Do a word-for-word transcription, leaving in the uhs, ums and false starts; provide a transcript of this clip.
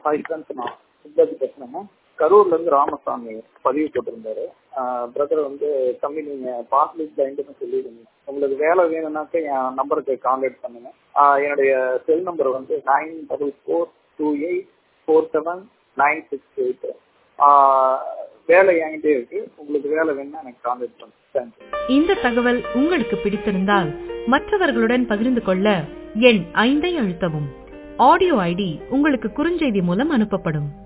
Hi friends, நான் சித்தாஜி பேசுறேங்க. கரூர்ல இருந்து ராமசாமி பதிவு போட்டிருந்தாரு. பிரதர் வந்து தம்பி நீங்க பார்ட்லி பிளைண்டுன்னு சொல்லிடுங்க, உங்களுக்கு வேலை வேணும்னாக்க என் நம்பருக்கு கான்டாக்ட் பண்ணுங்க. ஆஹ் என்னுடைய செல் நம்பர் வந்து nine double four two eight four seven nine six eight. வேலை என்கிட்டே இருக்கு, உங்களுக்கு வேலை வேணும்னா எனக்கு கான்டாக்ட் பண்ணுங்க. தேங்க்யூ. இந்த தகவல் உங்களுக்கு பிடித்திருந்தால் மற்றவர்களுடன் பகிர்ந்து கொள்ள எண் ஐந்தை அழுத்தவும். ஆடியோ ஐடி உங்களுக்கு குறுஞ்செய்தி மூலம் அனுப்பப்படும்.